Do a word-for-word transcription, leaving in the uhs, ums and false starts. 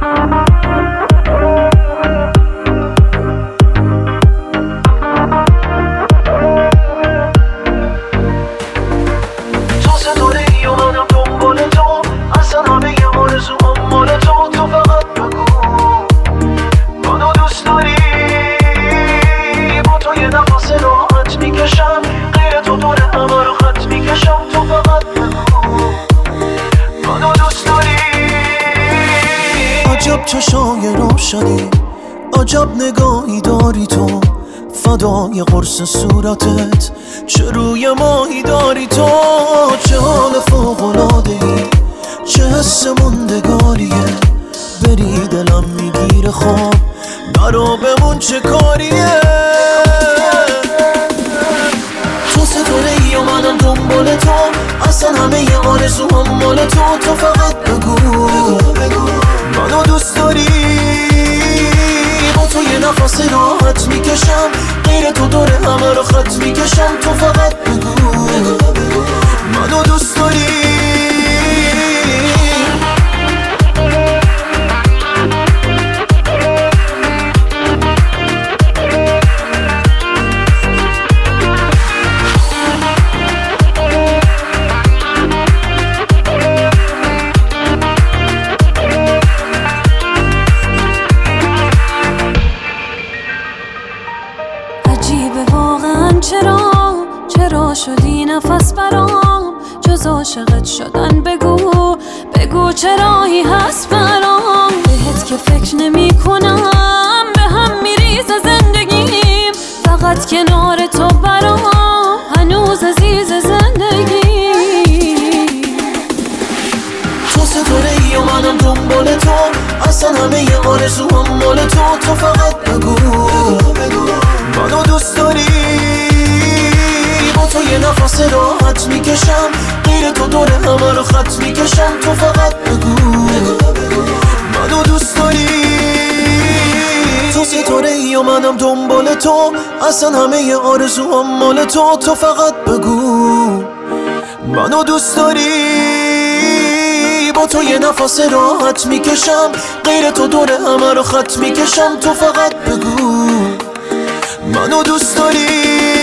عجب چشای روشنی، عجب نگاهی داری تو، فدای قرص صورتت، چه روی ماهی داری تو. چه حال فوق‌العاده‌ای، چه حس موندگاریه، بری دلم میگیره خواب، برا بمون چه کاریه. تو ستاره‌ای و منم دنبال تو، اصلا همه ی آرزوام مال تو. تو فقط بگو منو دوست داری، با تو یه نفس راحت میکشم، غیر تو دور همه رو خط میکشم. تو فقط بگو منو دوست داری. عجیبه واقعا چرا چرا شدی نفس برام، جز عاشقت شدن بگو بگو چرایی هست برام. بهت که فکر نمی کنم به هم میریزه زندگیم، فقط کنار تو برام هنوز عزیز زندگی. تو ستاره‌ای و منم دنبال تو، اصلا همه ی آرزوام مال تو. تو فقط بگو منو دوست داری، با تو یه نفس راحت میکشم، غیر تو دور همه رو خط میکشم. تو فقط بگو منو دوست داری. تو ستاره‌ای و منم دنبال تو، اصلا همه ی آرزوام مال تو. تو فقط بگو منو دوست داری، با تو یه نفس راحت میکشم، غیر تو دور همه رو خط میکشم. تو فقط بگو منو دوست داری.